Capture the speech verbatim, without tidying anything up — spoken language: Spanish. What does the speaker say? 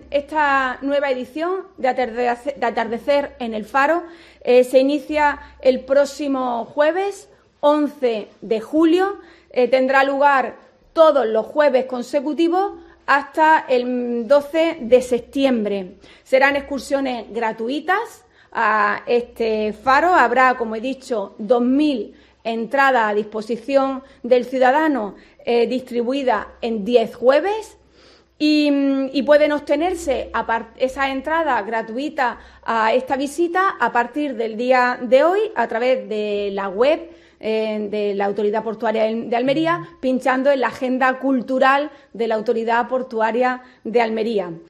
esta nueva edición de Atardecer, de Atardecer en el Faro eh, se inicia el próximo jueves once de julio. Eh, tendrá lugar todos los jueves consecutivos hasta el doce de septiembre. Serán excursiones gratuitas a este faro. Habrá, como he dicho, dos mil entradas a disposición del ciudadano eh, distribuidas en diez jueves. Y, y pueden obtenerse esas entradas gratuitas a esta visita a partir del día de hoy a través de la web eh, de la Autoridad Portuaria de Almería, pinchando en la agenda cultural de la Autoridad Portuaria de Almería.